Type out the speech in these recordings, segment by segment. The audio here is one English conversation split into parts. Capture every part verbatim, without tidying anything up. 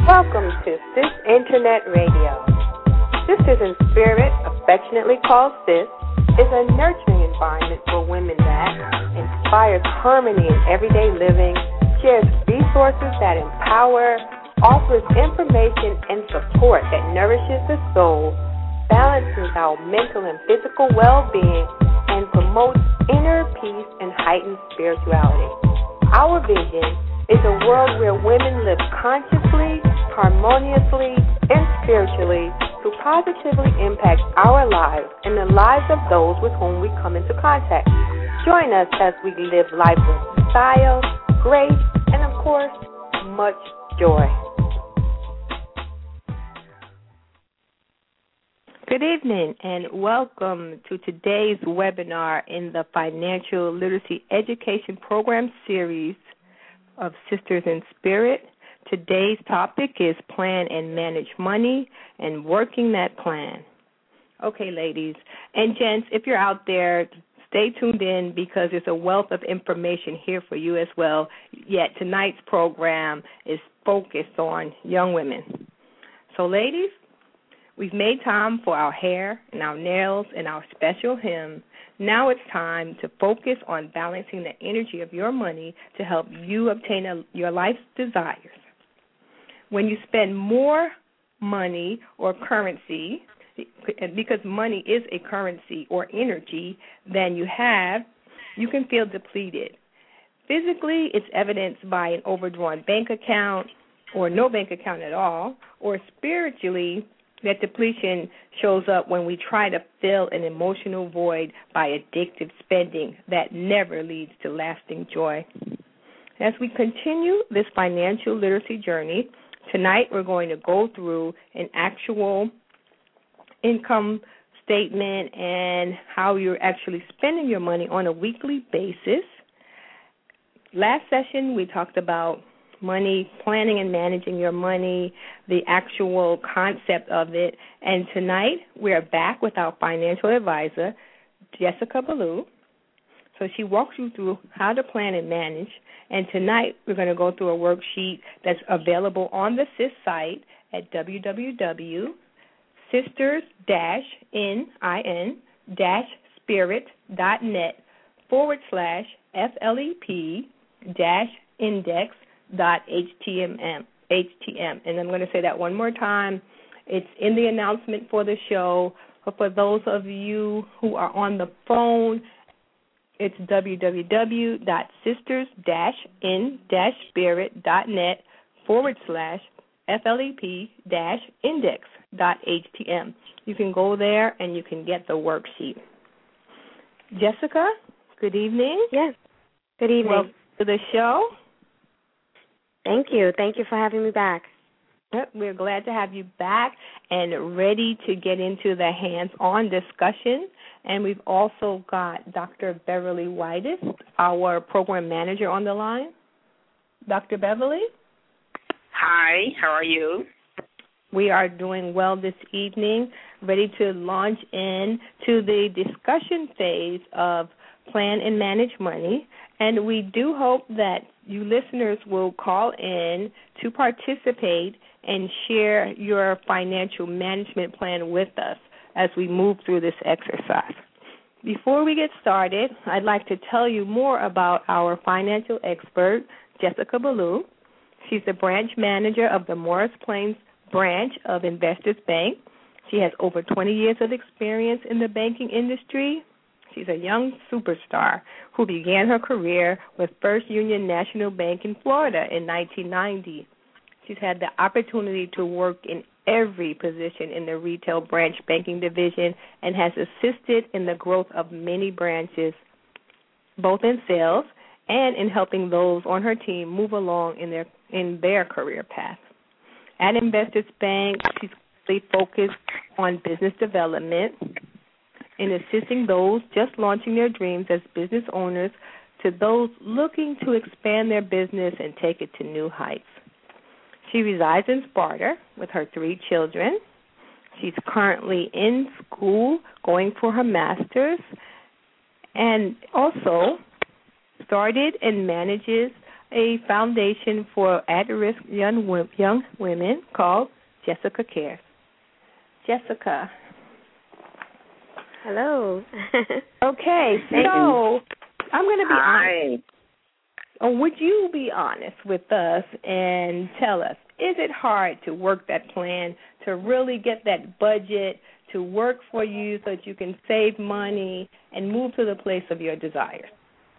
Welcome to Sis Internet Radio. Sisters in Spirit, affectionately called Sis, is a nurturing environment for women that inspires harmony in everyday living, shares resources that empower, offers information and support that nourishes the soul, balances our mental and physical well-being, and promotes inner peace and heightened spirituality. Our vision is a world where women live consciously, harmoniously, and spiritually to positively impact our lives and the lives of those with whom we come into contact. Join us as we live life with style, grace, and of course, much joy. Good evening and welcome to today's webinar in the Financial Literacy Education Program Series of Sisters in Spirit. Today's topic is Plan and Manage Money and Working That Plan. Okay, ladies and gents, if you're out there, stay tuned in because there's a wealth of information here for you as well. Yet tonight's program is focused on young women. So, ladies, we've made time for our hair and our nails and our special hymn. Now it's time to focus on balancing the energy of your money to help you obtain a, your life's desires. When you spend more money or currency, because money is a currency or energy, than you have, you can feel depleted. Physically, it's evidenced by an overdrawn bank account or no bank account at all, or spiritually, that depletion shows up when we try to fill an emotional void by addictive spending that never leads to lasting joy. As we continue this financial literacy journey, tonight we're going to go through an actual income statement and how you're actually spending your money on a weekly basis. Last session we talked about money, planning and managing your money, the actual concept of it. And tonight we're back with our financial advisor, Jessica Ballou. So she walks you through how to plan and manage. And tonight we're going to go through a worksheet that's available on the S I S site at w w w dot sisters dash in dash spirit dot net forward slash F L E P dash index dot H T M M. And I'm going to say that one more time. It's in the announcement for the show. But for those of you who are on the phone, it's w w w dot sisters dash in dash spirit dot net forward slash F L E P dash index dot H T M. You can go there and you can get the worksheet. Jessica, good evening. Yes, good evening. Welcome to the show. Thank you. Thank you for having me back. We're glad to have you back and ready to get into the hands-on discussion. And we've also got Doctor Beverly Whitus, our program manager, on the line. Doctor Beverly? Hi, how are you? We are doing well this evening, ready to launch in to the discussion phase of Plan and Manage Money. And we do hope that you listeners will call in to participate and share your financial management plan with us as we move through this exercise. Before we get started, I'd like to tell you more about our financial expert, Jessica Ballou. She's the branch manager of the Morris Plains branch of Investors Bank. She has over twenty years of experience in the banking industry. She's a young superstar who began her career with First Union National Bank in Florida in nineteen ninety. She's had the opportunity to work in every position in the retail branch banking division and has assisted in the growth of many branches, both in sales and in helping those on her team move along in their in their career path. At Investors Bank, she's really focused on business development, in assisting those just launching their dreams as business owners to those looking to expand their business and take it to new heights. She resides in Sparta with her three children. She's currently in school going for her master's and also started and manages a foundation for at-risk young, wo- young women called Jessica Cares. Jessica. Hello. Okay, so I'm going to be Hi. honest. Or would you be honest with us and tell us, is it hard to work that plan, to really get that budget to work for you so that you can save money and move to the place of your desires?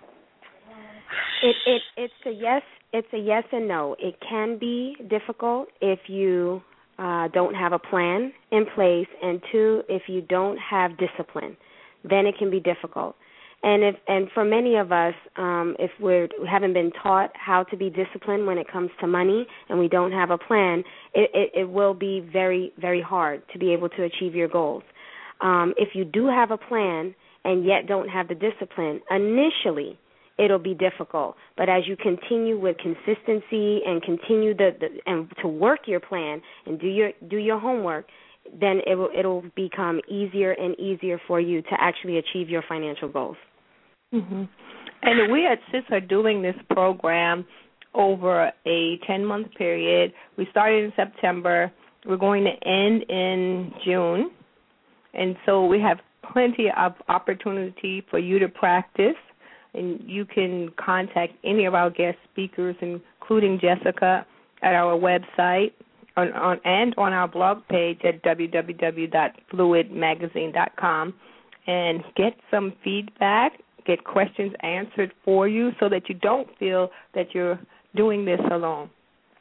It it it's a yes. It's a yes and no. It can be difficult if you uh, don't have a plan in place, and two, if you don't have discipline, then it can be difficult. And if and for many of us, um, if we're, we haven't been taught how to be disciplined when it comes to money, and we don't have a plan, it, it, it will be very, very hard to be able to achieve your goals. Um, if you do have a plan and yet don't have the discipline, initially it'll be difficult. But as you continue with consistency and continue the, the and to work your plan and do your do your homework, then it will it'll become easier and easier for you to actually achieve your financial goals. Mm-hmm. And we at S I S are doing this program over a ten-month period. We started in September. We're going to end in June. And so we have plenty of opportunity for you to practice. And you can contact any of our guest speakers, including Jessica, at our website on, on, and on our blog page at w w w dot fluid magazine dot com and get some feedback, get questions answered for you so that you don't feel that you're doing this alone.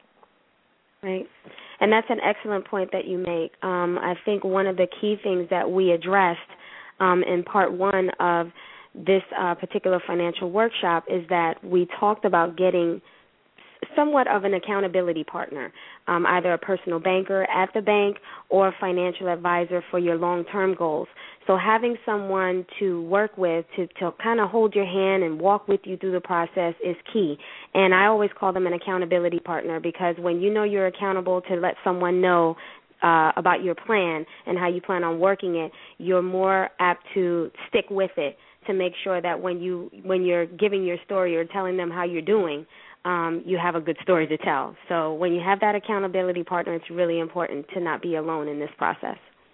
Right. And that's an excellent point that you make. Um, I think one of the key things that we addressed um, in part one of this uh, particular financial workshop is that we talked about getting somewhat of an accountability partner, um, either a personal banker at the bank or a financial advisor for your long-term goals. So having someone to work with to, to kind of hold your hand and walk with you through the process is key. And I always call them an accountability partner because when you know you're accountable to let someone know uh, about your plan and how you plan on working it, you're more apt to stick with it to make sure that when you when you're giving your story or telling them how you're doing, um, you have a good story to tell. So when you have that accountability partner, it's really important to not be alone in this process.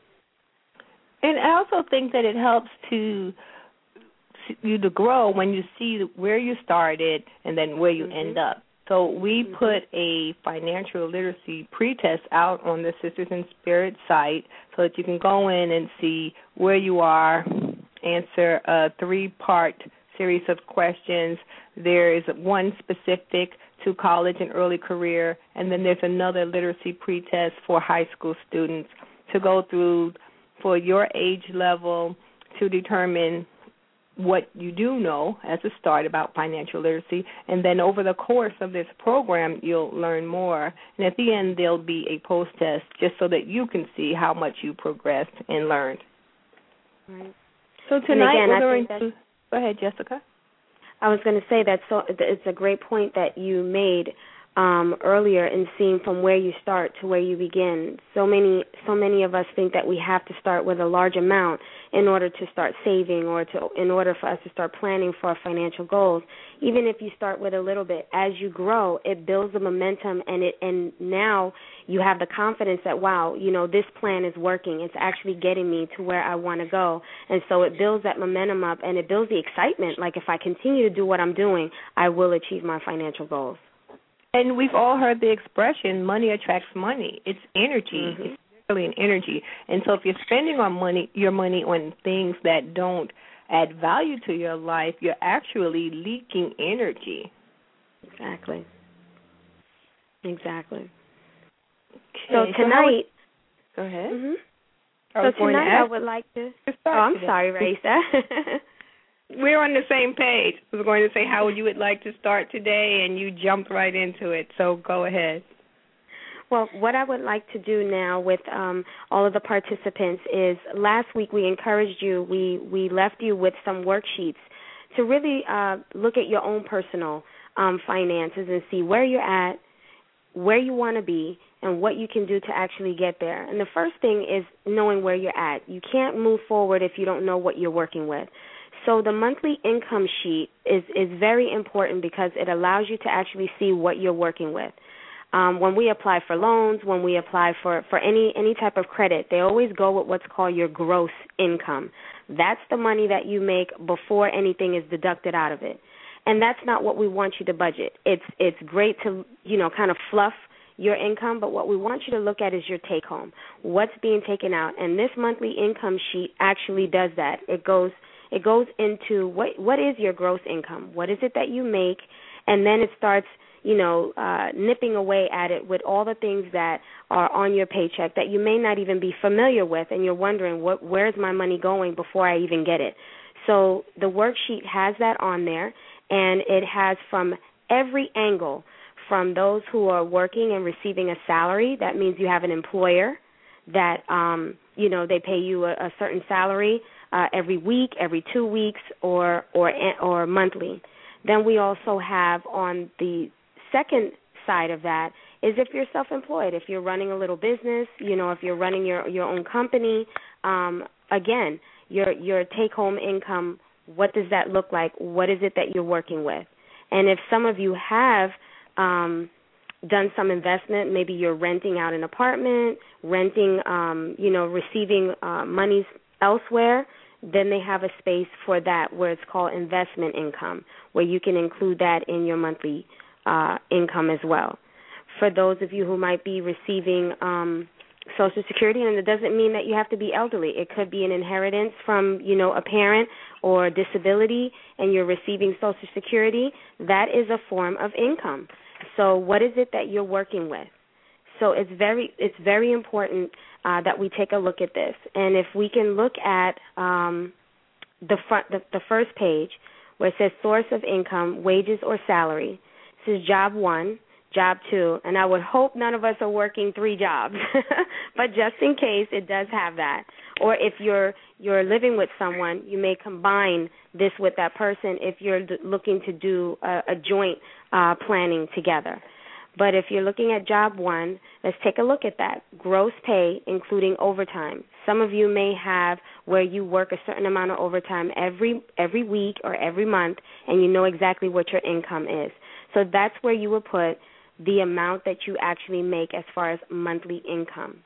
And I also think that it helps to you to grow when you see where you started and then where you Mm-hmm. end up. So we Mm-hmm. put a financial literacy pretest out on the Sisters in Spirit site so that you can go in and see where you are, answer a three-part series of questions. There is one specific to college and early career, and then there's another literacy pretest for high school students to go through for your age level to determine what you do know as a start about financial literacy. And then over the course of this program, you'll learn more. And at the end, there'll be a post-test just so that you can see how much you progressed and learned. Right. So tonight again, we're I going think to – go ahead, Jessica. I was going to say that so it's a great point that you made um, earlier in seeing from where you start to where you begin. So many, so many of us think that we have to start with a large amount in order to start saving or to in order for us to start planning for our financial goals. Even if you start with a little bit, as you grow, it builds the momentum, and it and now you have the confidence that, wow, you know, this plan is working. It's actually getting me to where I want to go. And so it builds that momentum up, and it builds the excitement. Like, if I continue to do what I'm doing, I will achieve my financial goals. And we've all heard the expression, money attracts money. It's energy. Mm-hmm. It's really an energy. And so if you're spending on money, your money on things that don't add value to your life, you're actually leaking energy. Exactly. Exactly. Okay, so tonight, so go ahead. Mm-hmm. I So tonight I would like to. Oh, I'm today. sorry, Raisa. We're on the same page. I was going to say how you would like to start today, and you jumped right into it. So go ahead. Well, what I would like to do now with um, all of the participants is last week we encouraged you, we, we left you with some worksheets to really uh, look at your own personal um, finances and see where you're at, where you want to be, and what you can do to actually get there. And the first thing is knowing where you're at. You can't move forward if you don't know what you're working with. So the monthly income sheet is, is very important because it allows you to actually see what you're working with. Um, when we apply for loans, when we apply for, for any, any type of credit, they always go with what's called your gross income. That's the money that you make before anything is deducted out of it. And that's not what we want you to budget. It's it's great to, you know, kind of fluff your income, but what we want you to look at is your take home. What's being taken out? And this monthly income sheet actually does that. It goes it goes into what what is your gross income? What is it that you make? And then it starts, you know, uh, nipping away at it with all the things that are on your paycheck that you may not even be familiar with, and you're wondering, what, where's my money going before I even get it? So the worksheet has that on there, and it has from every angle, from those who are working and receiving a salary. That means you have an employer that, um, you know, they pay you a, a certain salary uh, every week, every two weeks, or, or, or monthly. Then we also have on the second side of that is if you're self-employed, if you're running a little business, you know, if you're running your, your own company, um, again, your your take-home income, what does that look like? What is it that you're working with? And if some of you have um, done some investment, maybe you're renting out an apartment, renting, um, you know, receiving uh, monies elsewhere, then they have a space for that where it's called investment income, where you can include that in your monthly uh, income as well. For those of you who might be receiving um, Social Security, and it doesn't mean that you have to be elderly. It could be an inheritance from, you know, a parent or disability, and you're receiving Social Security. That is a form of income. So what is it that you're working with? So it's very it's very important uh, that we take a look at this. And if we can look at um, the front, the, the first page where it says source of income, wages or salary, this is job one. Job two, and I would hope none of us are working three jobs, but just in case, it does have that. Or if you're you're living with someone, you may combine this with that person if you're d- looking to do a, a joint uh, planning together. But if you're looking at job one, let's take a look at that. Gross pay, including overtime. Some of you may have where you work a certain amount of overtime every every week or every month, and you know exactly what your income is. So that's where you would put the amount that you actually make as far as monthly income.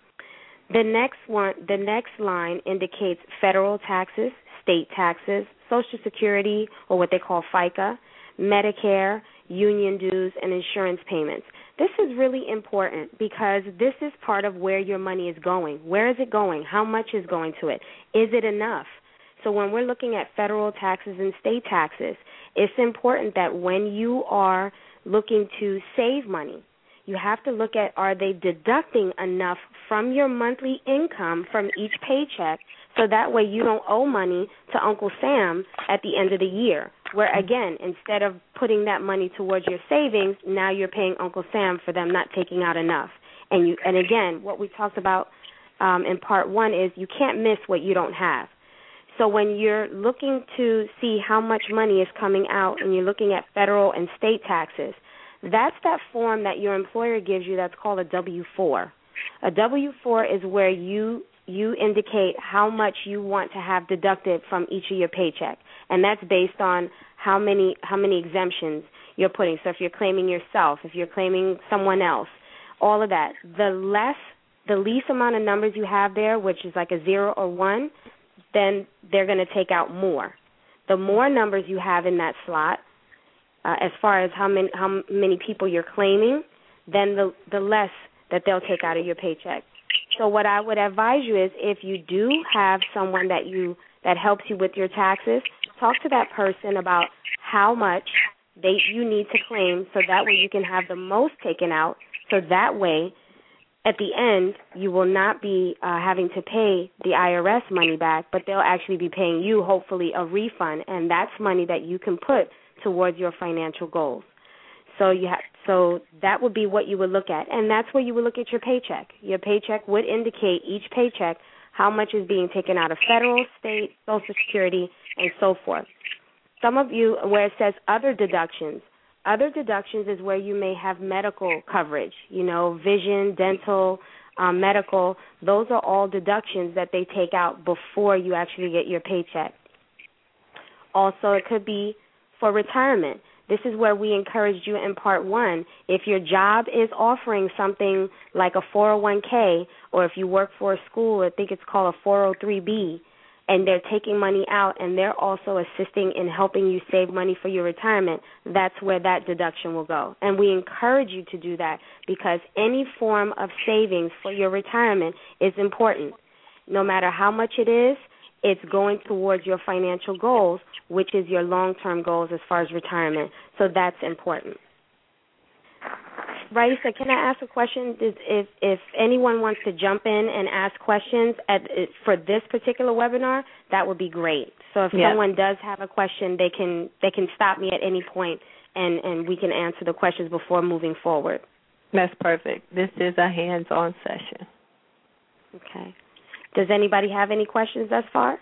The next one, the next line indicates federal taxes, state taxes, Social Security, or what they call FICA, Medicare, union dues, and insurance payments. This is really important because this is part of where your money is going. Where is it going? How much is going to it? Is it enough? So when we're looking at federal taxes and state taxes, it's important that when you are looking to save money, you have to look at, are they deducting enough from your monthly income from each paycheck so that way you don't owe money to Uncle Sam at the end of the year, where, again, instead of putting that money towards your savings, now you're paying Uncle Sam for them not taking out enough. And, you, and again, what we talked about um, in part one is you can't miss what you don't have. So when you're looking to see how much money is coming out and you're looking at federal and state taxes, that's that form that your employer gives you that's called a W four. A W four is where you you indicate how much you want to have deducted from each of your paycheck, and that's based on how many how many exemptions you're putting. So if you're claiming yourself, if you're claiming someone else, all of that. The less, the least amount of numbers you have there, which is like a zero or one, then they're going to take out more. The more numbers you have in that slot, uh, as far as how many how many people you're claiming, then the the less that they'll take out of your paycheck. So what I would advise you is, if you do have someone that you that helps you with your taxes, talk to that person about how much they you need to claim, so that way you can have the most taken out. So that way, at the end, you will not be uh, having to pay the I R S money back, but they'll actually be paying you, hopefully, a refund, and that's money that you can put towards your financial goals. So you have, so that would be what you would look at, and that's where you would look at your paycheck. Your paycheck would indicate each paycheck how much is being taken out of federal, state, Social Security, and so forth. Some of you, where it says other deductions, other deductions is where you may have medical coverage, you know, vision, dental, um, medical. Those are all deductions that they take out before you actually get your paycheck. Also, it could be for retirement. This is where we encouraged you in part one. If your job is offering something like a four oh one k, or if you work for a school, I think it's called a four oh three b, and they're taking money out and they're also assisting in helping you save money for your retirement, that's where that deduction will go. And we encourage you to do that because any form of savings for your retirement is important. No matter how much it is, it's going towards your financial goals, which is your long-term goals as far as retirement. So that's important. Raisa, can I ask a question? If, if anyone wants to jump in and ask questions at, for this particular webinar, that would be great. So if yeah. someone does have a question, they can they can stop me at any point, and, and we can answer the questions before moving forward. That's perfect. This is a hands-on session. Okay. Does anybody have any questions thus far?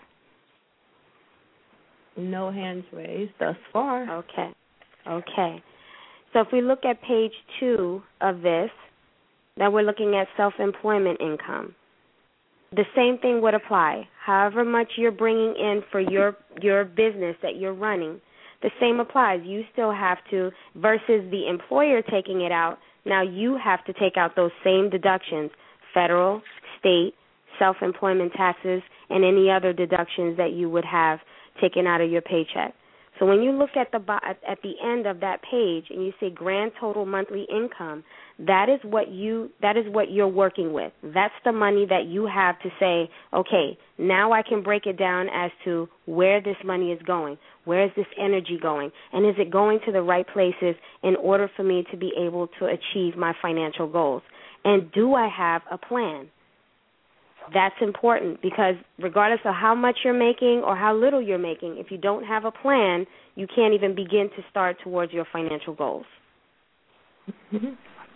No hands raised thus far. Okay. Okay. So if we look at page two of this, now we're looking at self-employment income. The same thing would apply. However much you're bringing in for your your business that you're running, the same applies. You still have to, versus the employer taking it out, now you have to take out those same deductions, federal, state, self-employment taxes, and any other deductions that you would have taken out of your paycheck. So when you look at the at the end of that page and you say grand total monthly income, that is what you that is what you're working with. That's the money that you have to say, okay, now I can break it down as to where this money is going. Where is this energy going? And is it going to the right places in order for me to be able to achieve my financial goals? And do I have a plan? That's important because regardless of how much you're making or how little you're making, if you don't have a plan, you can't even begin to start towards your financial goals. Mm-hmm.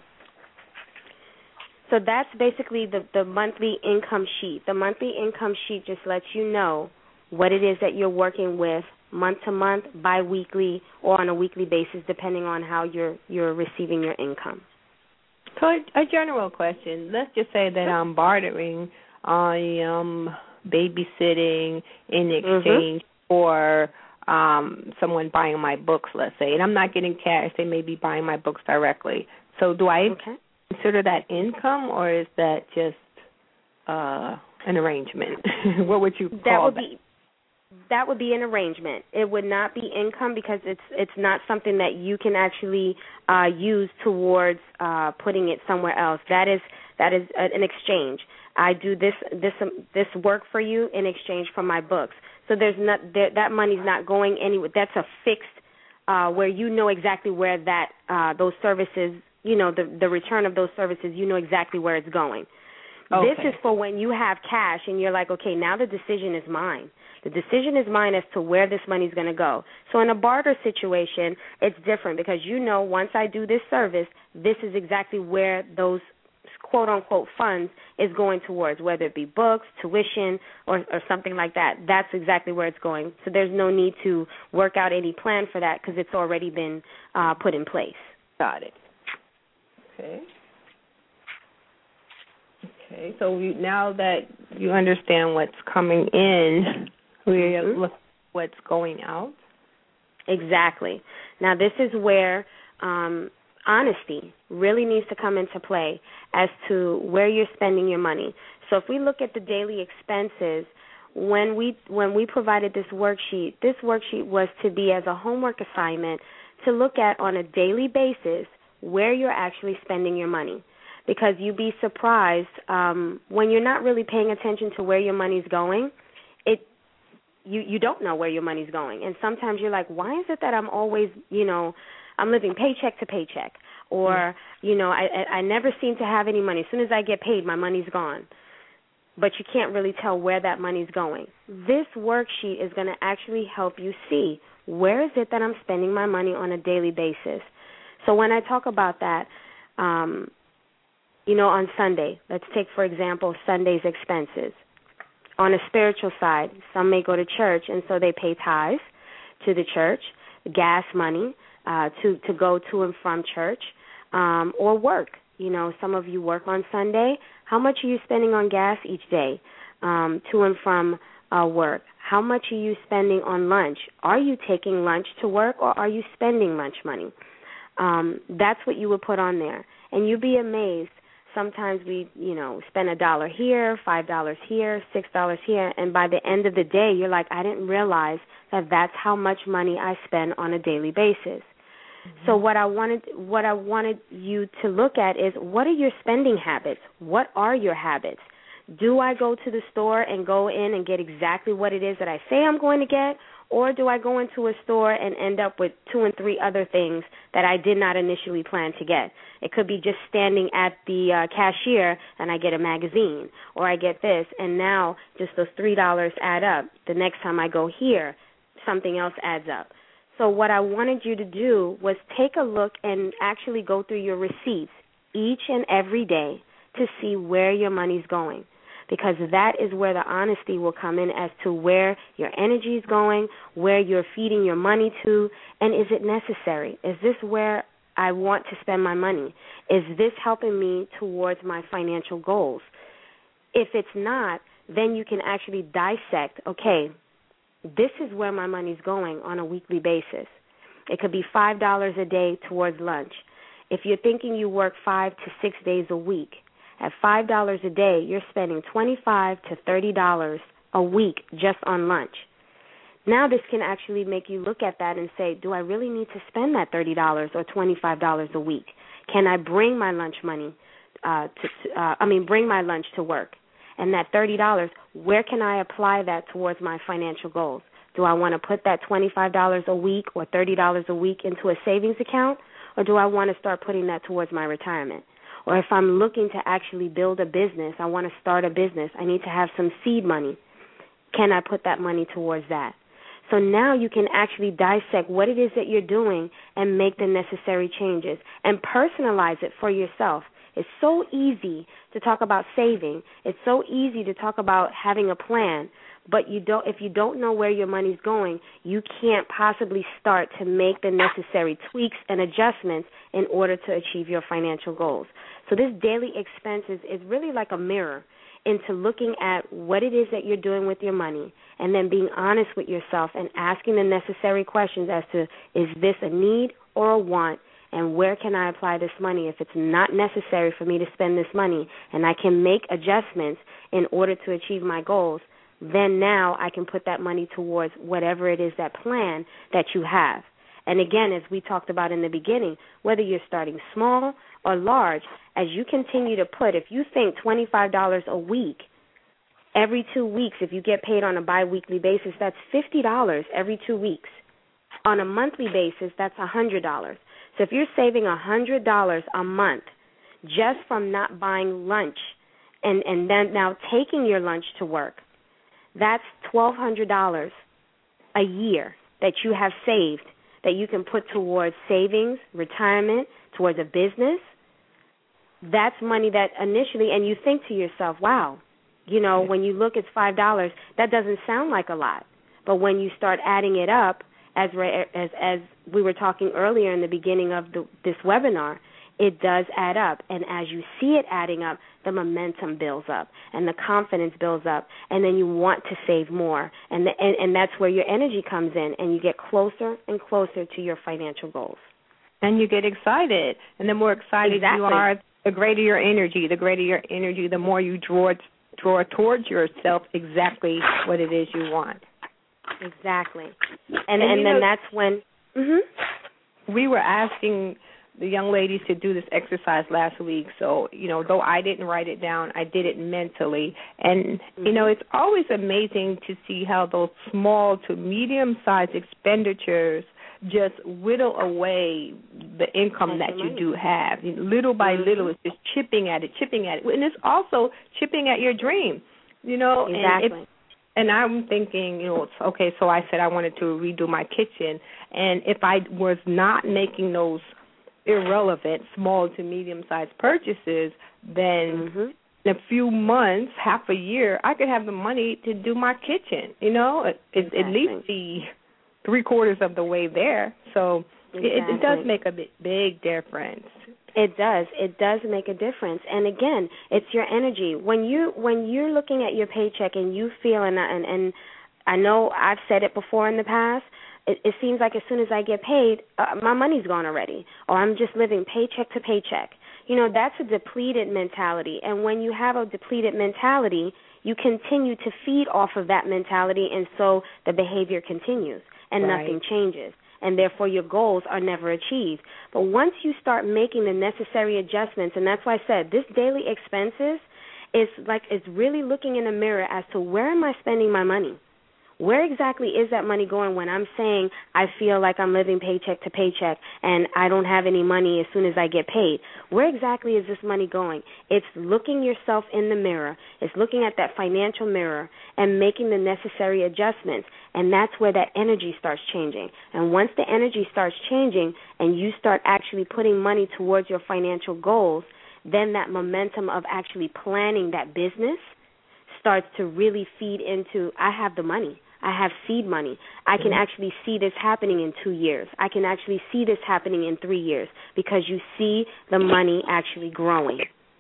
So that's basically the, the monthly income sheet. The monthly income sheet just lets you know what it is that you're working with month to month, bi-weekly, or on a weekly basis, depending on how you're you're receiving your income. So a, a general question. Let's just say that I'm bartering, I am babysitting in exchange mm-hmm. for um, someone buying my books, let's say, and I'm not getting cash. They may be buying my books directly. So do I okay. consider that income, or is that just uh, an arrangement? What would you call that? Would that? Be, that would be an arrangement. It would not be income because it's it's not something that you can actually uh, use towards uh, putting it somewhere else. That is that is an exchange. I do this this um, this work for you in exchange for my books. So there's not there, that money's not going anywhere. That's a fixed uh, where you know exactly where that uh, those services, you know, the the return of those services, you know exactly where it's going. Okay. This is for when you have cash and you're like, okay, now the decision is mine. The decision is mine as to where this money's going to go. So in a barter situation, it's different because you know once I do this service, this is exactly where those quote-unquote funds is going towards, whether it be books, tuition, or, or something like that. That's exactly where it's going. So there's no need to work out any plan for that because it's already been uh, put in place. Got it. Okay. Okay, so you, now that you understand what's coming in, we mm-hmm. look what's going out. Exactly. Now this is where um, honesty really needs to come into play as to where you're spending your money. So if we look at the daily expenses, when we when we provided this worksheet, this worksheet was to be as a homework assignment to look at on a daily basis where you're actually spending your money. Because you'd be surprised um, when you're not really paying attention to where your money's going, it you, you don't know where your money's going. And sometimes you're like, why is it that I'm always, you know, I'm living paycheck to paycheck, or, you know, I, I never seem to have any money. As soon as I get paid, my money's gone. But you can't really tell where that money's going. This worksheet is going to actually help you see where is it that I'm spending my money on a daily basis. So when I talk about that, um, you know, on Sunday, let's take, for example, Sunday's expenses. On a spiritual side, some may go to church, and so they pay tithes to the church, gas money, Uh, to, to go to and from church, um, or work. You know, some of you work on Sunday. How much are you spending on gas each day um, to and from uh, work? How much are you spending on lunch? Are you taking lunch to work, or are you spending lunch money? Um, that's what you would put on there. And you'd be amazed. Sometimes we, you know, spend a dollar here, five dollars here, six dollars here, and by the end of the day, you're like, I didn't realize that that's how much money I spend on a daily basis. Mm-hmm. So what I wanted, what I wanted you to look at is, what are your spending habits? What are your habits? Do I go to the store and go in and get exactly what it is that I say I'm going to get, or do I go into a store and end up with two and three other things that I did not initially plan to get? It could be just standing at the uh, cashier and I get a magazine, or I get this, and now just those three dollars add up. The next time I go here, something else adds up. So what I wanted you to do was take a look and actually go through your receipts each and every day to see where your money's going, because that is where the honesty will come in as to where your energy is going, where you're feeding your money to, and is it necessary? Is this where I want to spend my money? Is this helping me towards my financial goals? If it's not, then you can actually dissect, okay, this is where my money's going on a weekly basis. It could be five dollars a day towards lunch. If you're thinking you work five to six days a week, at five dollars a day, you're spending twenty-five to thirty dollars a week just on lunch. Now this can actually make you look at that and say, do I really need to spend that thirty dollars or twenty-five dollars a week? Can I bring my lunch money uh, to, uh, I mean, bring my lunch to work? And that thirty dollars, where can I apply that towards my financial goals? Do I want to put that twenty-five dollars a week or thirty dollars a week into a savings account, or do I want to start putting that towards my retirement? Or if I'm looking to actually build a business, I want to start a business, I need to have some seed money. Can I put that money towards that? So now you can actually dissect what it is that you're doing and make the necessary changes and personalize it for yourself. It's so easy to talk about saving. It's so easy to talk about having a plan, but you don't. If you don't know where your money's going, you can't possibly start to make the necessary tweaks and adjustments in order to achieve your financial goals. So this daily expenses is really like a mirror into looking at what it is that you're doing with your money, and then being honest with yourself and asking the necessary questions as to, is this a need or a want? And where can I apply this money if it's not necessary for me to spend this money, and I can make adjustments in order to achieve my goals? Then now I can put that money towards whatever it is, that plan that you have. And again, as we talked about in the beginning, whether you're starting small or large, as you continue to put, if you think twenty-five dollars a week, every two weeks, if you get paid on a biweekly basis, that's fifty dollars every two weeks. On a monthly basis, that's one hundred dollars. So if you're saving one hundred dollars a month just from not buying lunch and, and then now taking your lunch to work, that's twelve hundred dollars a year that you have saved that you can put towards savings, retirement, towards a business. That's money that initially, and you think to yourself, wow, you know, when you look at five dollars, that doesn't sound like a lot. But when you start adding it up, as as as we were talking earlier in the beginning of the, this webinar, it does add up. And as you see it adding up, the momentum builds up and the confidence builds up, and then you want to save more. And, the, and, and that's where your energy comes in, and you get closer and closer to your financial goals. And you get excited. And the more excited exactly. you are, the greater your energy. The greater your energy, the more you draw, draw towards yourself exactly what it is you want. Exactly. And, and, and then know, that's when... Mm-hmm. We were asking the young ladies to do this exercise last week. So, you know, though I didn't write it down, I did it mentally. And, mm-hmm. you know, it's always amazing to see how those small to medium-sized expenditures just whittle away the income That's that you money. do have. Little by mm-hmm. little, it's just chipping at it, chipping at it. And it's also chipping at your dream, you know. Exactly. And it's, And I'm thinking, you know, okay, so I said I wanted to redo my kitchen. And if I was not making those irrelevant small to medium-sized purchases, then mm-hmm. in a few months, half a year, I could have the money to do my kitchen, you know, it, exactly. at least be three-quarters of the way there. So exactly. it, it does make a big, big difference. It does. It does make a difference. And again, it's your energy. When you when you're looking at your paycheck and you feel and and, and I know I've said it before in the past, it, it seems like as soon as I get paid, uh, my money's gone already, or I'm just living paycheck to paycheck. You know, that's a depleted mentality. And when you have a depleted mentality, you continue to feed off of that mentality, and so the behavior continues and right. nothing changes. And therefore your goals are never achieved. But once you start making the necessary adjustments, and that's why I said this daily expenses is like it's really looking in the mirror as to where am I spending my money? Where exactly is that money going when I'm saying I feel like I'm living paycheck to paycheck and I don't have any money as soon as I get paid? Where exactly is this money going? It's looking yourself in the mirror. It's looking at that financial mirror and making the necessary adjustments, and that's where that energy starts changing. And once the energy starts changing and you start actually putting money towards your financial goals, then that momentum of actually planning that business starts to really feed into, I have the money. I have seed money. I can actually see this happening in two years. I can actually see this happening in three years because you see the money actually growing.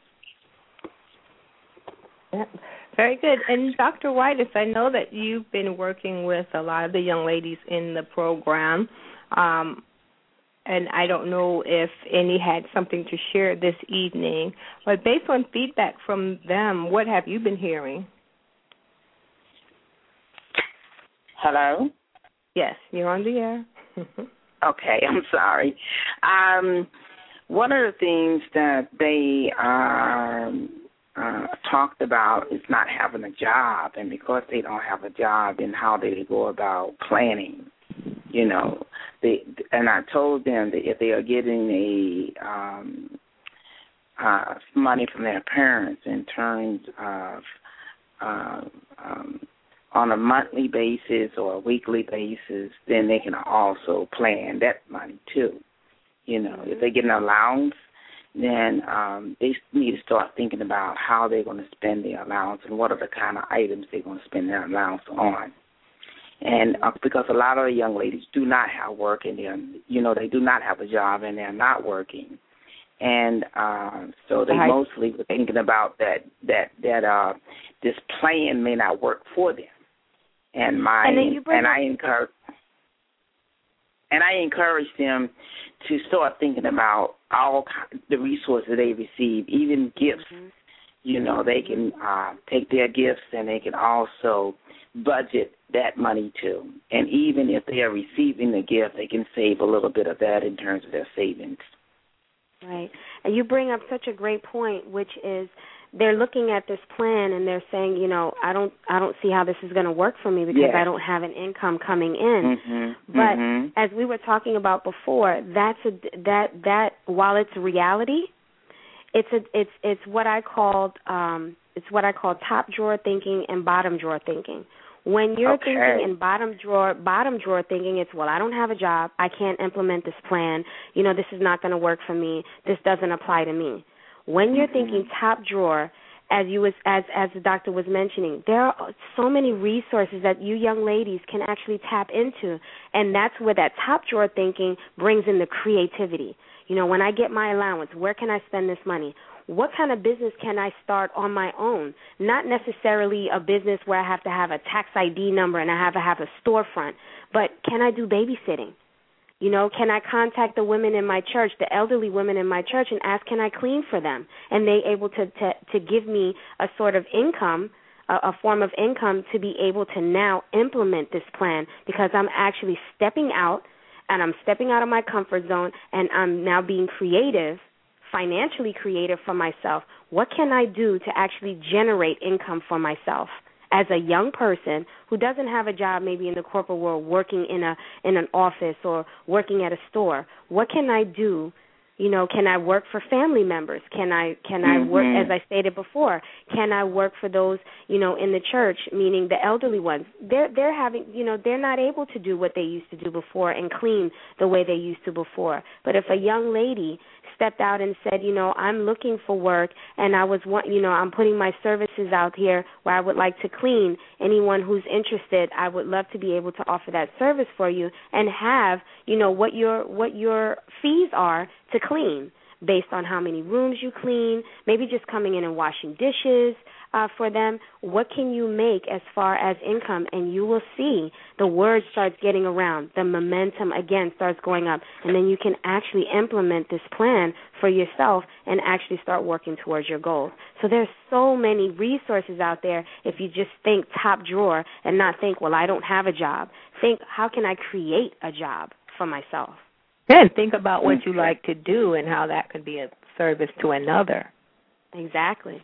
Yep. Very good. And Doctor Whitus, I know that you've been working with a lot of the young ladies in the program, um, and I don't know if any had something to share this evening, but based on feedback from them, what have you been hearing? Hello? Yes, you're on the air. Okay, I'm sorry. Um, one of the things that they um, uh, talked about is not having a job, and because they don't have a job, then how they go about planning, you know. They, and I told them that if they are getting a um, uh, money from their parents in terms of uh, um, on a monthly basis or a weekly basis, then they can also plan that money too. You know, if they get an allowance, then um, they need to start thinking about how they're going to spend their allowance and what are the kind of items they're going to spend their allowance on. And uh, because a lot of the young ladies do not have work and they're, you know, they do not have a job and they're not working. And uh, so they mostly were thinking about that, that, that uh, this plan may not work for them. And my and, then you bring and up- I encourage and I encourage them to start thinking about all the resources they receive, even gifts. Mm-hmm. You know, they can uh, take their gifts and they can also budget that money too. And even if they are receiving the gift, they can save a little bit of that in terms of their savings. Right. And you bring up such a great point, which is they're looking at this plan and they're saying, you know, I don't I don't see how this is going to work for me because yes. I don't have an income coming in. Mm-hmm. But mm-hmm. as we were talking about before, that's a that that while it's reality, it's a it's it's what I called um it's what I call top drawer thinking and bottom drawer thinking. When you're okay. thinking in bottom drawer, bottom drawer thinking, it's, well, I don't have a job. I can't implement this plan. You know, this is not going to work for me. This doesn't apply to me. When you're mm-hmm. thinking top drawer, as you was as as the doctor was mentioning, there are so many resources that you young ladies can actually tap into, and that's where that top drawer thinking brings in the creativity. You know, when I get my allowance, where can I spend this money? What kind of business can I start on my own? Not necessarily a business where I have to have a tax I D number and I have to have a storefront, but can I do babysitting? You know, can I contact the women in my church, the elderly women in my church, and ask, can I clean for them? And they able to, to, to give me a sort of income, a, a form of income to be able to now implement this plan because I'm actually stepping out and I'm stepping out of my comfort zone and I'm now being creative, financially creative for myself. What can I do to actually generate income for myself? As a young person who doesn't have a job maybe in the corporate world, working in a in an office or working at a store, what can I do? You know, can I work for family members? Can I can mm-hmm. I work, as I stated before, can I work for those, you know, in the church, meaning the elderly ones? They're they're having, you know, they're not able to do what they used to do before and clean the way they used to before. But if a young lady stepped out and said, you know, I'm looking for work and I was, you know, I'm putting my services out here where I would like to clean. Anyone who's interested, I would love to be able to offer that service for you and have, you know, what your what your fees are to clean. based on how many rooms you clean, maybe just coming in and washing dishes uh, for them. What can you make as far as income? And you will see the word starts getting around. The momentum, again, starts going up. And then you can actually implement this plan for yourself and actually start working towards your goals. So there's so many resources out there if you just think top drawer and not think, well, I don't have a job. Think, how can I create a job for myself? And think about what you like to do and how that could be a service to another. Exactly.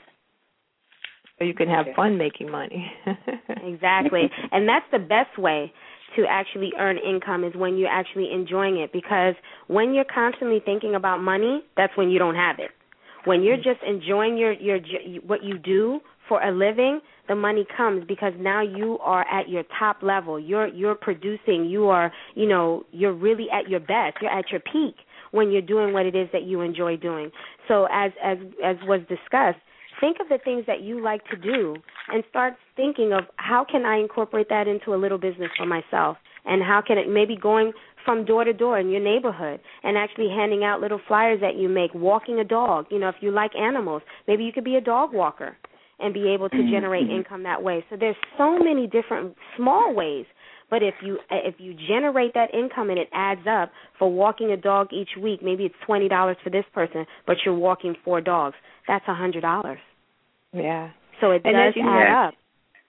So you can have fun making money. Exactly. And that's the best way to actually earn income is when you're actually enjoying it, because when you're constantly thinking about money, that's when you don't have it. When you're just enjoying your, your what you do for a living, the money comes because now you are at your top level. You're you're producing. You are, you know, you're really at your best. You're at your peak when you're doing what it is that you enjoy doing. So as as as was discussed, think of the things that you like to do and start thinking of how can I incorporate that into a little business for myself, and how can it maybe going from door to door in your neighborhood and actually handing out little flyers that you make, walking a dog. You know, if you like animals, maybe you could be a dog walker and be able to generate income that way. So there's so many different small ways, but if you if you generate that income and it adds up for walking a dog each week, maybe it's twenty dollars for this person, but you're walking four dogs, that's one hundred dollars. Yeah. So it and does you, add up.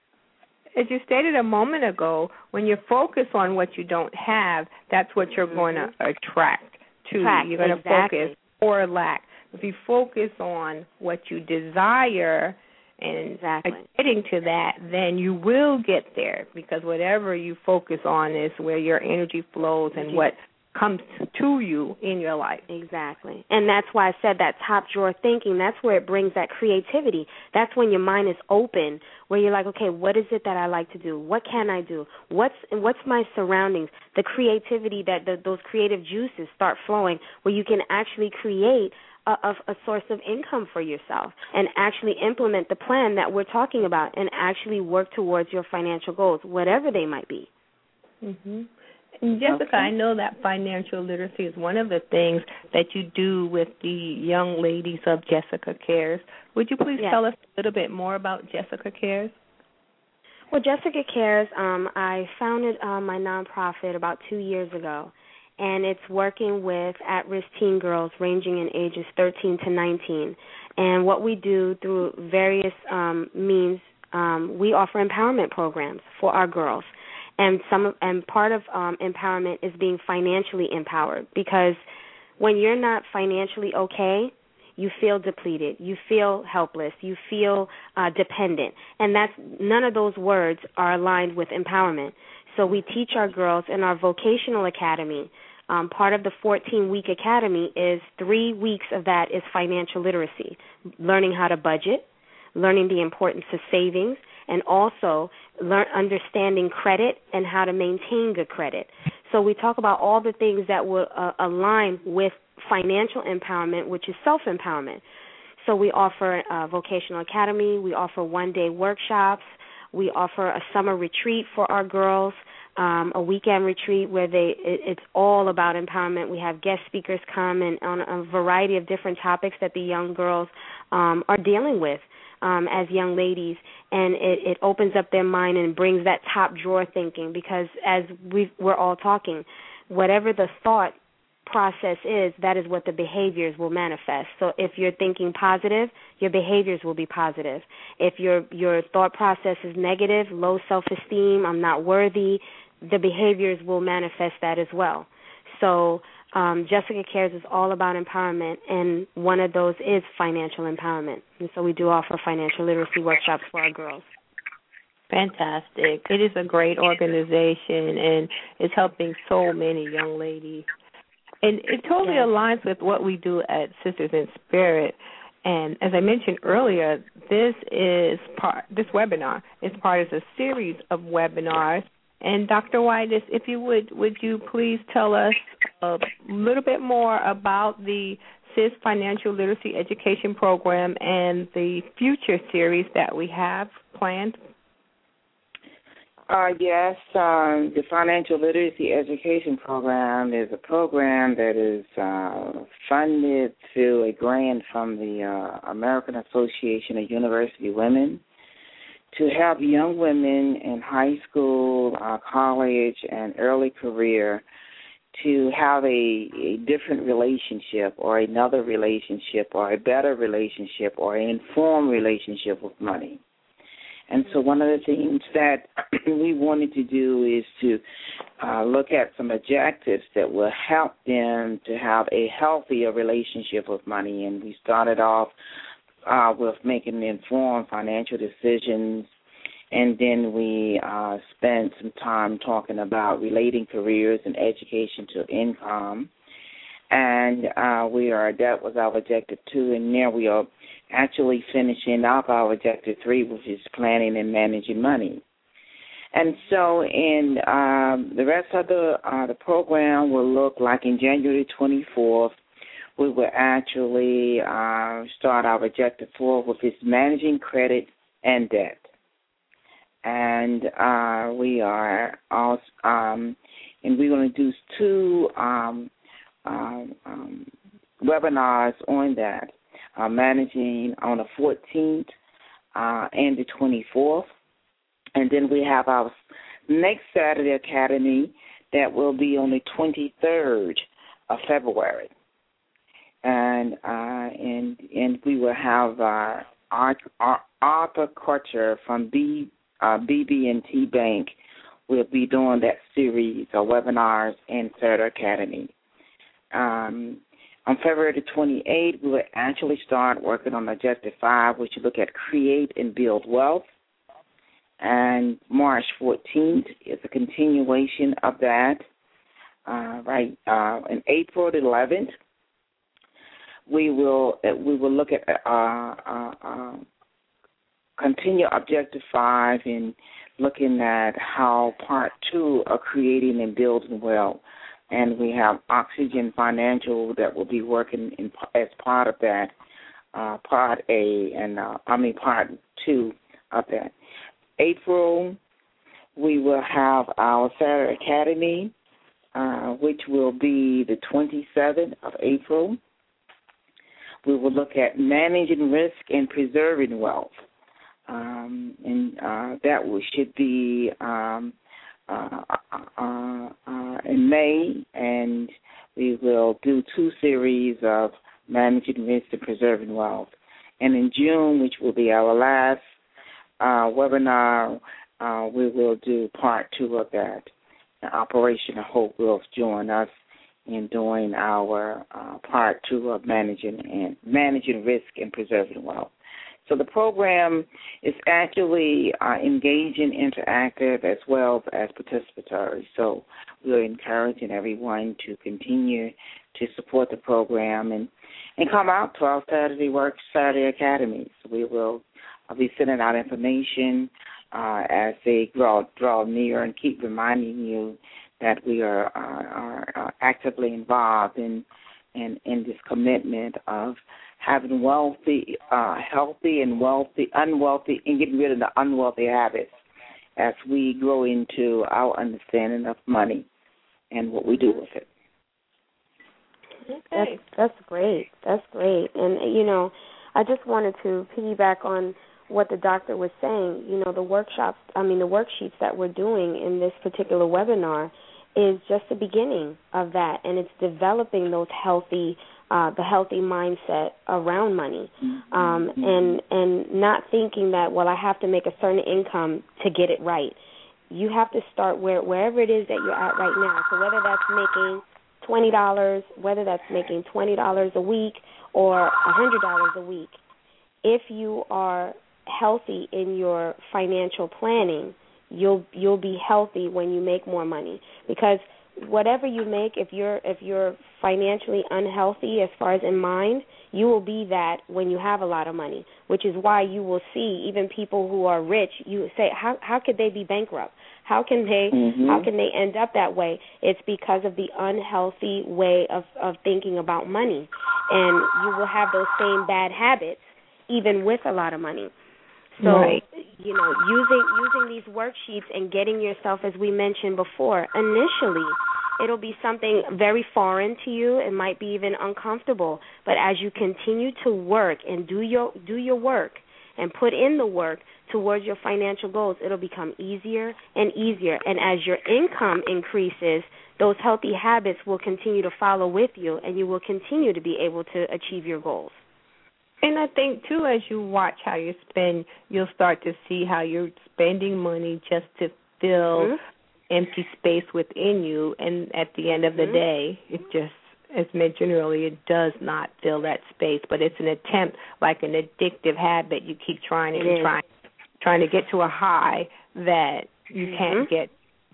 As you stated a moment ago, when you focus on what you don't have, that's what you're mm-hmm. going to attract to. Attract, you're going to exactly. focus or lack. If you focus on what you desire and exactly. getting to that, then you will get there, because whatever you focus on is where your energy flows and what comes to you in your life. Exactly. And that's why I said that top drawer thinking, that's where it brings that creativity. That's when your mind is open, where you're like, okay, what is it that I like to do? What can I do? What's what's my surroundings? The creativity, that the, those creative juices start flowing, where you can actually create a, a, a source of income for yourself and actually implement the plan that we're talking about and actually work towards your financial goals, whatever they might be. Mm-hmm. And Jessica, okay. I know that financial literacy is one of the things that you do with the young ladies of Jessica Cares. Would you please yes. tell us a little bit more about Jessica Cares? Well, Jessica Cares, um, I founded uh, my nonprofit about two years ago, and it's working with at-risk teen girls ranging in ages thirteen to nineteen. And what we do through various um, means, um, we offer empowerment programs for our girls. And some and part of um, empowerment is being financially empowered, because when you're not financially okay, you feel depleted, you feel helpless, you feel uh, dependent, and that's none of those words are aligned with empowerment. So we teach our girls in our vocational academy. Um, part of the fourteen-week academy is three weeks of that is financial literacy, learning how to budget, learning the importance of savings, and also learn understanding credit and how to maintain good credit. So we talk about all the things that will uh, align with financial empowerment, which is self-empowerment. So we offer a vocational academy. We offer one-day workshops. We offer a summer retreat for our girls, um, a weekend retreat where they it, it's all about empowerment. We have guest speakers come and on a variety of different topics that the young girls um, are dealing with. Um, as young ladies, and it, it opens up their mind and brings that top drawer thinking, because as we've, we're all talking, whatever the thought process is, that is what the behaviors will manifest. So if you're thinking positive, your behaviors will be positive. If your your thought process is negative, low self-esteem, I'm not worthy, the behaviors will manifest that as well. So Um, Jessica Cares is all about empowerment, and one of those is financial empowerment. And so we do offer financial literacy workshops for our girls. Fantastic. It is a great organization, and it's helping so many young ladies. And it totally yes. aligns with what we do at Sisters in Spirit. And as I mentioned earlier, this is part. This webinar is part of a series of webinars. And Doctor Whitus, if you would, would you please tell us a little bit more about the S I S Financial Literacy Education Program and the future series that we have planned? Uh, yes, um, the Financial Literacy Education Program is a program that is uh, funded through a grant from the uh, American Association of University Women to help young women in high school, uh, college, and early career to have a, a different relationship or another relationship or a better relationship or an informed relationship with money. And so one of the things that we wanted to do is to uh, look at some objectives that will help them to have a healthier relationship with money. And we started off uh, with making informed financial decisions, and then we uh, spent some time talking about relating careers and education to income. And uh, we are that was our objective two, and now we are actually finishing up our objective three, which is planning and managing money. And so, in um, the rest of the uh, the program will look like in January twenty-fourth, we will actually uh, start our objective four, which is managing credit and debt. And uh, we are also, um, and we're going to do two um, um, um, webinars on that. Uh, managing on the fourteenth uh, and the twenty-fourth. And then we have our next Saturday Academy that will be on the twenty-third of February. And uh, and and we will have uh, Arthur Kutcher from B, uh, B B and T Bank will be doing that series of webinars in Saturday Academy. Um, On February the twenty-eighth, we will actually start working on Objective five, which will look at create and build wealth. And March fourteenth is a continuation of that. Uh, right uh, in April the eleventh, we will uh, we will look at uh, uh, uh, continue Objective five in looking at how Part two of creating and building wealth. And we have Oxygen Financial that will be working in, as part of that, uh, Part A, and uh, I mean Part two of that. April, we will have our Saturday Academy, uh, which will be the twenty-seventh of April. We will look at managing risk and preserving wealth, um, and uh, that will, should be. Um, Uh, uh, uh, in May, and we will do two series of managing risk and preserving wealth. And in June, which will be our last uh, webinar, uh, we will do part two of that. Operation Hope will join us in doing our uh, part two of managing and managing risk and preserving wealth. So the program is actually uh, engaging, interactive, as well as participatory. So we're encouraging everyone to continue to support the program and, and come out to our Saturday Work Saturday Academy. So we will I'll be sending out information uh, as they draw, draw near, and keep reminding you that we are, uh, are, are actively involved in, in, in this commitment of having wealthy, uh, healthy and wealthy, unwealthy, and getting rid of the unwealthy habits as we grow into our understanding of money and what we do with it. Okay. That's, that's great. That's great. And, you know, I just wanted to piggyback on what the doctor was saying. You know, the workshops, I mean, the worksheets that we're doing in this particular webinar is just the beginning of that, and it's developing those healthy Uh, the healthy mindset around money, um, and and not thinking that, well, I have to make a certain income to get it right. You have to start where wherever it is that you're at right now. So whether that's making twenty dollars, whether that's making twenty dollars a week or one hundred dollars a week, if you are healthy in your financial planning, you'll you'll be healthy when you make more money, because whatever you make, if you're if you're financially unhealthy as far as in mind, you will be that when you have a lot of money, which is why you will see even people who are rich, you say, how how could they be bankrupt? How can they mm-hmm. how can they end up that way? It's because of the unhealthy way of, of thinking about money. And you will have those same bad habits even with a lot of money. So, right. you know, using using these worksheets and getting yourself, as we mentioned before, initially, it'll be something very foreign to you. It might be even uncomfortable. But as you continue to work and do your do your work and put in the work towards your financial goals, it'll become easier and easier. And as your income increases, those healthy habits will continue to follow with you, and you will continue to be able to achieve your goals. And I think, too, as you watch how you spend, you'll start to see how you're spending money just to fill Mm-hmm. empty space within you. And at the end of the Mm-hmm. day, it just, as mentioned earlier, it does not fill that space. But it's an attempt, like an addictive habit. You keep trying It and is. trying, trying to get to a high that you Mm-hmm. can't get.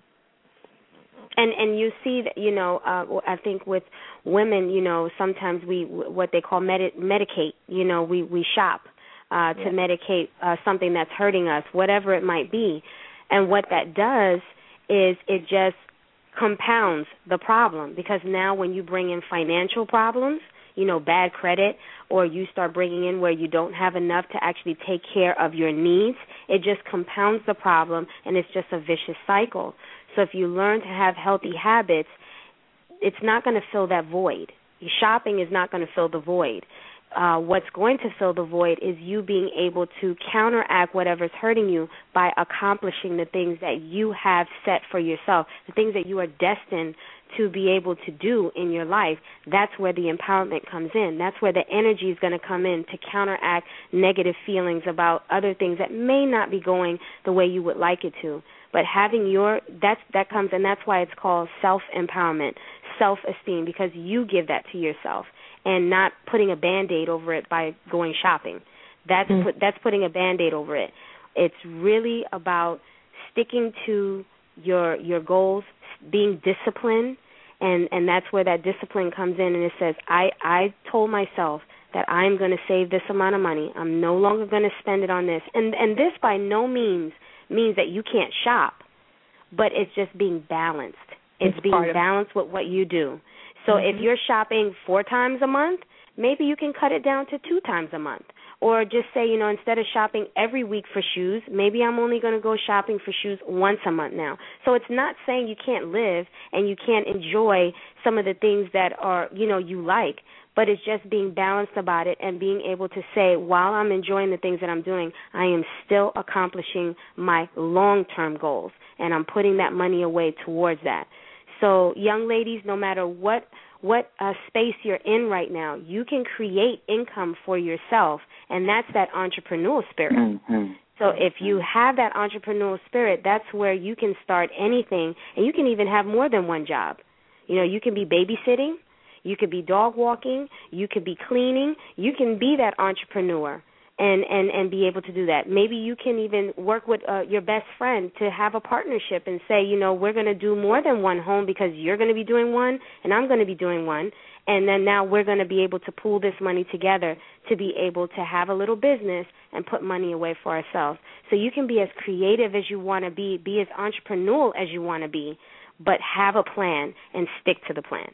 And and you see that, you know, uh, I think with women, you know, sometimes we what they call medi- medicate. You know, we we shop uh, to Yeah. medicate uh, something that's hurting us, whatever it might be. And what that does is it just compounds the problem, because now when you bring in financial problems, you know, bad credit, or you start bringing in where you don't have enough to actually take care of your needs, it just compounds the problem, and it's just a vicious cycle. So if you learn to have healthy habits, it's not going to fill that void. Shopping is not going to fill the void. Uh, what's going to fill the void is you being able to counteract whatever's hurting you by accomplishing the things that you have set for yourself, the things that you are destined to be able to do in your life. That's where the empowerment comes in. That's where the energy is going to come in to counteract negative feelings about other things that may not be going the way you would like it to. But having your, that's, that comes, and that's why it's called self-empowerment, self-esteem, because you give that to yourself and not putting a Band-Aid over it by going shopping. That's, Mm-hmm. put, that's putting a Band-Aid over it. It's really about sticking to your your goals, being disciplined, and, and that's where that discipline comes in, and it says, I, I told myself that I'm going to save this amount of money. I'm no longer going to spend it on this. And and this by no means means that you can't shop, but it's just being balanced. It's, It's being part of- balanced with what you do. So Mhm. if you're shopping four times a month, maybe you can cut it down to two times a month. Or just say, you know, instead of shopping every week for shoes, maybe I'm only going to go shopping for shoes once a month now. So it's not saying you can't live and you can't enjoy some of the things that are, you know, you like, but it's just being balanced about it and being able to say, while I'm enjoying the things that I'm doing, I am still accomplishing my long-term goals, and I'm putting that money away towards that. So young ladies, no matter what what uh, space you're in right now, you can create income for yourself, and that's that entrepreneurial spirit. Mm-hmm. So if you have that entrepreneurial spirit, that's where you can start anything, and you can even have more than one job. You know, you can be babysitting, you could be dog walking, you could be cleaning, you can be that entrepreneur and, and, and be able to do that. Maybe you can even work with uh, your best friend to have a partnership and say, you know, we're going to do more than one home because you're going to be doing one and I'm going to be doing one. And then now we're going to be able to pool this money together to be able to have a little business and put money away for ourselves. So you can be as creative as you want to be, be as entrepreneurial as you want to be, but have a plan and stick to the plan.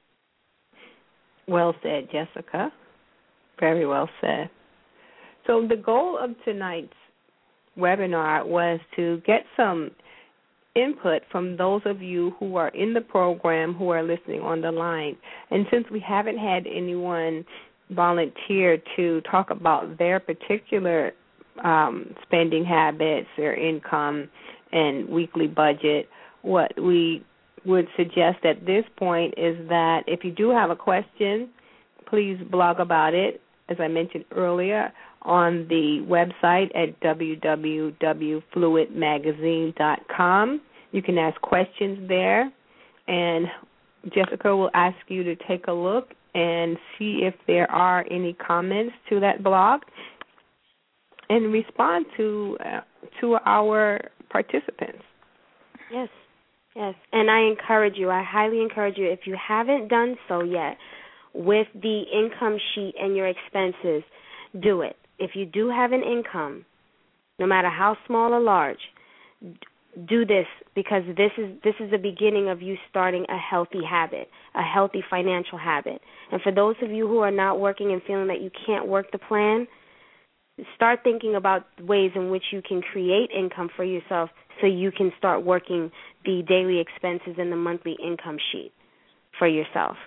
Well said, Jessica. Very well said. So the goal of tonight's webinar was to get some input from those of you who are in the program, who are listening on the line. And since we haven't had anyone volunteer to talk about their particular um, spending habits, their income, and weekly budget, what we would suggest at this point is that if you do have a question, please blog about it, as I mentioned earlier, on the website at w w w dot fluid magazine dot com. You can ask questions there, and Jessica will ask you to take a look and see if there are any comments to that blog and respond to uh, to our participants. Yes, yes. And I encourage you, I highly encourage you, if you haven't done so yet, with the income sheet and your expenses, do it. If you do have an income, no matter how small or large, do this, because this is this is the beginning of you starting a healthy habit, a healthy financial habit. And for those of you who are not working and feeling that you can't work the plan, start thinking about ways in which you can create income for yourself so you can start working the daily expenses and the monthly income sheet for yourself.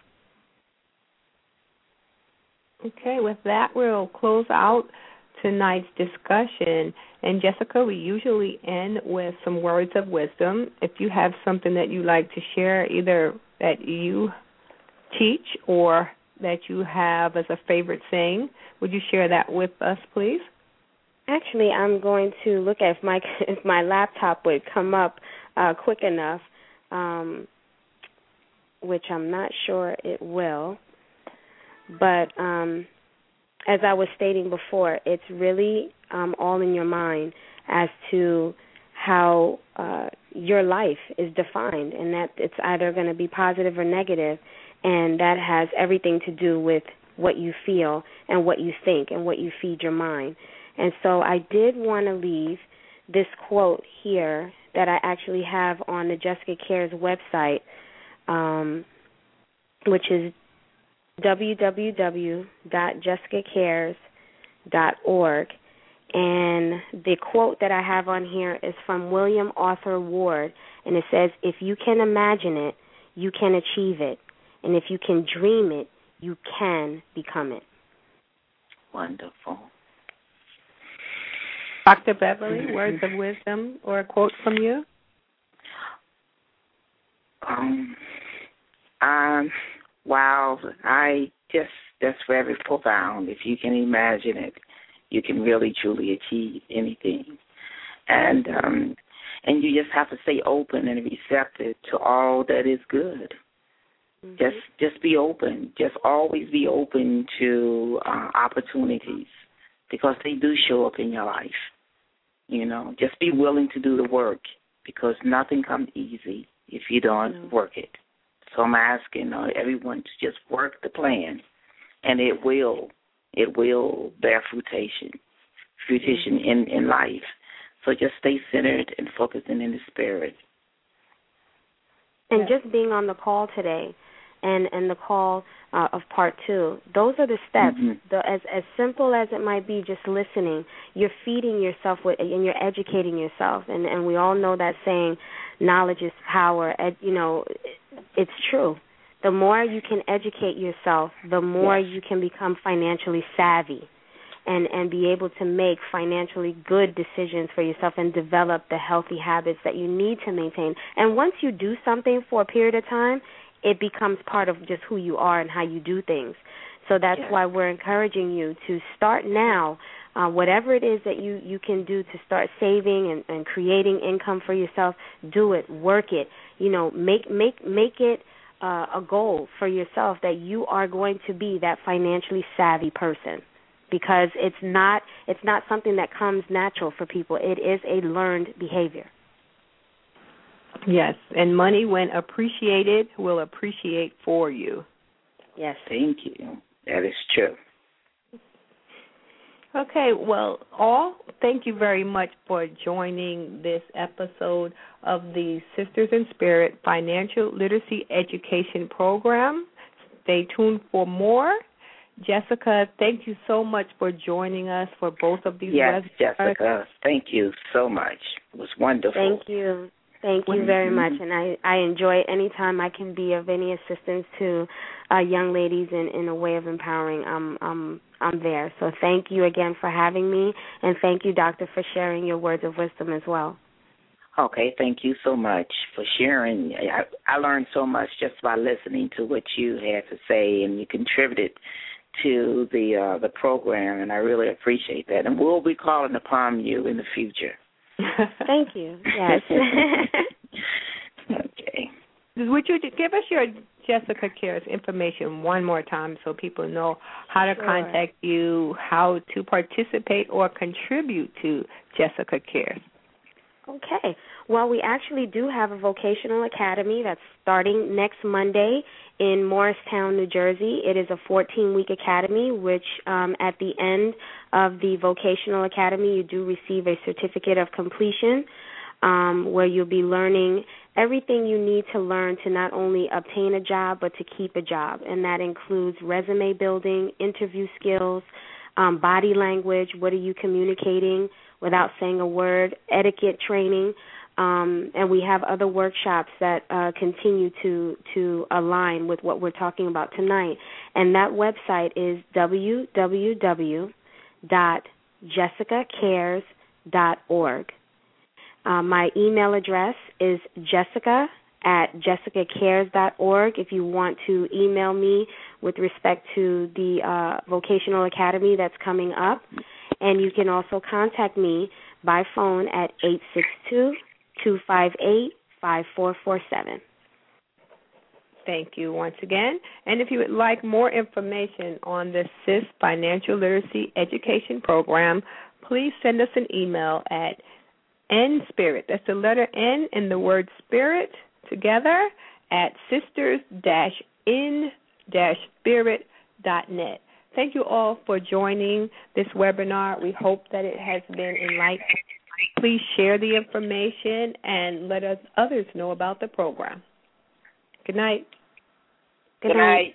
Okay, with that, we'll close out tonight's discussion. And Jessica, we usually end with some words of wisdom. If you have something that you'd like to share, either that you teach or that you have as a favorite saying, would you share that with us, please? Actually, I'm going to look at if my if my laptop would come up uh, quick enough, um, which I'm not sure it will. But um, as I was stating before, it's really um, all in your mind as to how uh, your life is defined, and that it's either going to be positive or negative, and that has everything to do with what you feel and what you think and what you feed your mind. And so I did want to leave this quote here that I actually have on the Jessica Cares website, um, which is w w w dot jessica cares dot org, and the quote that I have on here is from William Arthur Ward, and it says, "If you can imagine it, you can achieve it, and if you can dream it, you can become it." Wonderful. Doctor Beverly, words of wisdom or a quote from you? Um, um, wow, I just, that's very profound. If you can imagine it, you can really, truly achieve anything. And um, and you just have to stay open and receptive to all that is good. Mm-hmm. Just just be open. Just always be open to uh, opportunities, because they do show up in your life. You know, just be willing to do the work, because nothing comes easy if you don't mm-hmm. work it. So I'm asking uh, everyone to just work the plan, and it will, it will bear fruition, fruition mm-hmm. in, in life. So just stay centered and focusing in the spirit. And just being on the call today, and, and the call uh, of part two, those are the steps. Mm-hmm. The, as as simple as it might be, just listening, you're feeding yourself with, and you're educating yourself. And, and we all know that saying, knowledge is power. Ed, you know, it's true. The more you can educate yourself, the more yes. you can become financially savvy and, and be able to make financially good decisions for yourself and develop the healthy habits that you need to maintain. And once you do something for a period of time, it becomes part of just who you are and how you do things. So that's yes. why we're encouraging you to start now, uh, whatever it is that you, you can do to start saving and, and creating income for yourself. Do it, work it. You know, make make make it uh, a goal for yourself that you are going to be that financially savvy person, because it's not it's not something that comes natural for people. It is a learned behavior. Yes, and money, when appreciated, will appreciate for you. Yes. Thank you. That is true. Okay, well, all, thank you very much for joining this episode of the Sisters in Spirit Financial Literacy Education Program. Stay tuned for more. Jessica, thank you so much for joining us for both of these Yes, webinars. Jessica, thank you so much. It was wonderful. Thank you. Thank you very much, and I, I enjoy any time I can be of any assistance to uh, young ladies in, in a way of empowering. I'm, I'm, I'm there. So thank you again for having me, and thank you, Doctor, for sharing your words of wisdom as well. Okay, thank you so much for sharing. I, I learned so much just by listening to what you had to say, and you contributed to the uh, the program, and I really appreciate that. And we'll be calling upon you in the future. Thank you. Yes. Okay. Would you give us your Jessica Cares information one more time so people know how to sure. contact you, how to participate or contribute to Jessica Cares? Okay. Well, we actually do have a vocational academy that's starting next Monday in Morristown, New Jersey. It is a fourteen-week academy, which um, at the end of the vocational academy, you do receive a certificate of completion um, where you'll be learning everything you need to learn to not only obtain a job but to keep a job, and that includes resume building, interview skills, um, body language, what are you communicating without saying a word, etiquette training, um, and we have other workshops that uh, continue to, to align with what we're talking about tonight. And that website is w w w dot jessica cares dot org. Uh, my email address is jessica at jessica cares dot org if you want to email me with respect to the uh, vocational academy that's coming up. And you can also contact me by phone at eight six two, two five eight, five four four seven. Thank you once again. And if you would like more information on the C I S Financial Literacy Education Program, please send us an email at nspirit, that's the letter N and the word spirit together, at sisters in spirit dot net. Thank you all for joining this webinar. We hope that it has been enlightening. Please share the information and let us others know about the program. Good night. Good, Good night. night.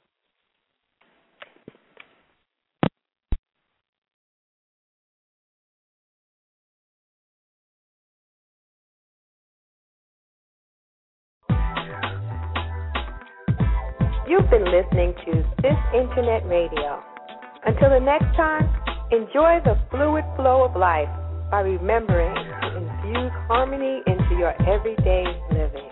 You've been listening to This Internet Radio. Until the next time, enjoy the fluid flow of life by remembering to infuse harmony into your everyday living.